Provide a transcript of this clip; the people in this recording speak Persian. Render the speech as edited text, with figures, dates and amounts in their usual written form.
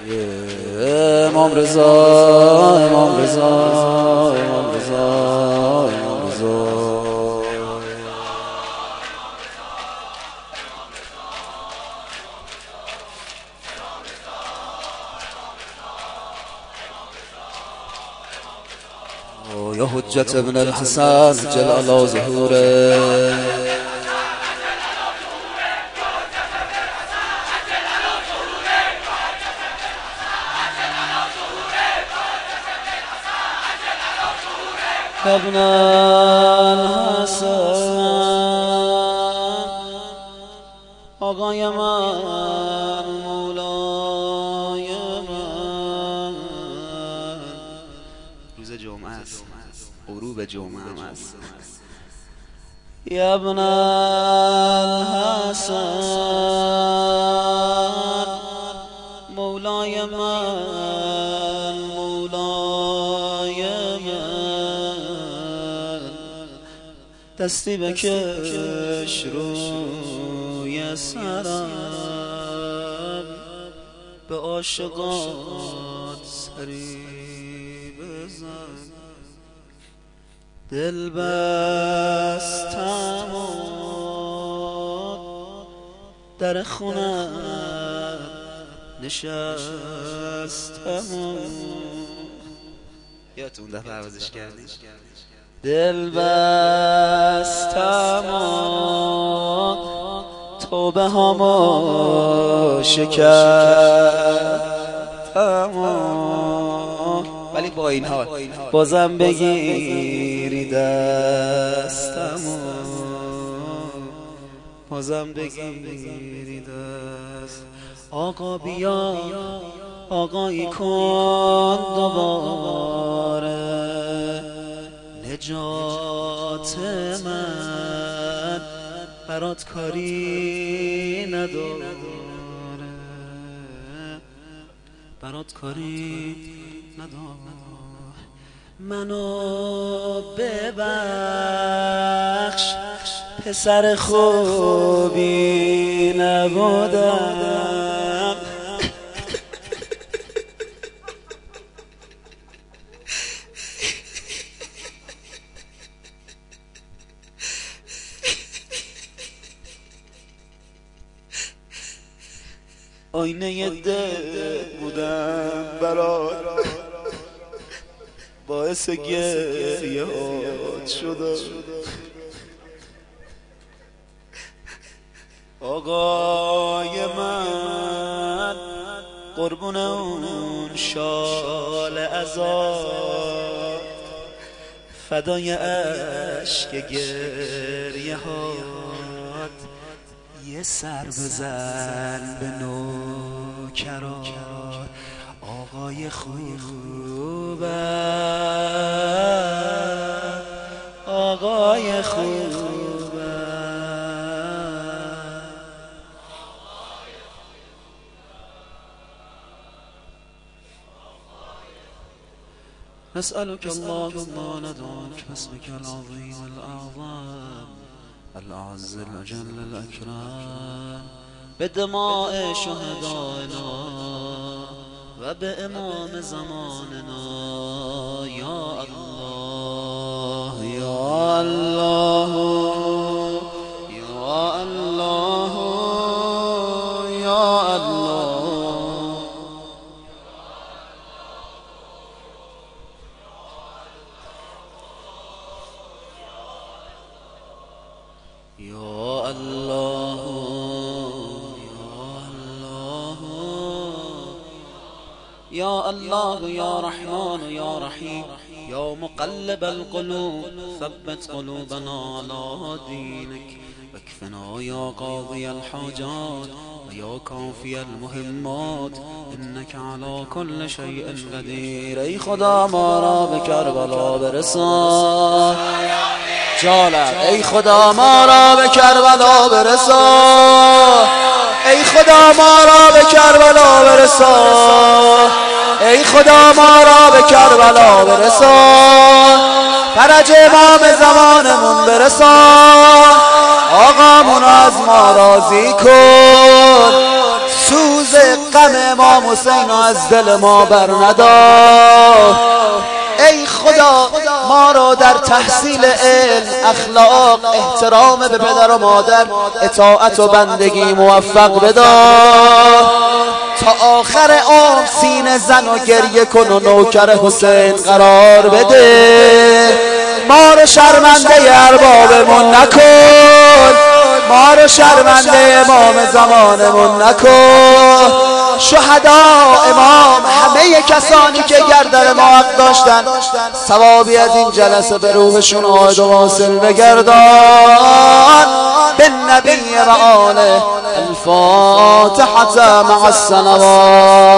امام رضا امام رضا امام رضا امام رضا یا حجت ابن الحسن جلال ظهوره ابن الحسن آقای من مولای من روز جمعه است غروب جمعه هم است یا ابن الحسن مولای من مولای دستی بکش روی سرم به عاشقات سری بزن دل بستم و در خونم نشستم یادتون دفعه عوضش کردی دل بستم و توبه هامو شکستم ولی با این حال بازم بگیری دستم بازم بگیری دست آقا بیا آقایی کن دوباره نجات من برات کاری نداره برات کاری نداره منو ببخش پسر خوبی نبودم آینه دل بودم برات باعث گریه هات شدم آقای من قربون اون شال عذاب فدای عشق گریه هات یه سر بزن به نوکرات آقای خوبه آقای خوبه نسألك اللهم ندعوك باسمك العظيم الأعظم الأعز الأجل الأكرم بدماء شهدائنا وبإمام زماننا يا الله يا الله يا الله يا الله يا الله يا الله يا رحمن يا رحيم يا مقلب القلوب ثبت قلوبنا على دينك واكفنا يا قاضي الحاجات ويا كافي المهمات إنك على كل شيء قدير ای خدا ما را به کربلا برسان جالب ای خدا ما را به کربلا برسان ای خدا ما را به کربلا برسان ای خدا ما را به کربلا برسان فرج امام زمانمون برسان آقامون از ما راضی کن سوز غم امام حسین از دل ما بر ندار. ای خدا ما را در تحصیل علم، اخلاق، احترام به پدر و مادر، اطاعت و بندگی موفق بدار. تا آخر عمر سینه زن و گریه کن و نوکر حسین قرار بده. ما رو شرمنده اربابمون نکن، ما رو شرمنده امام زمانمون نکن. شهدا، امام، همه کسانی که گردن ما حق داشتن، ثوابی از این جلسه به روحشون عاید و واصل بگردان. بالنبی و آله. الفاتحة مع الصلوات.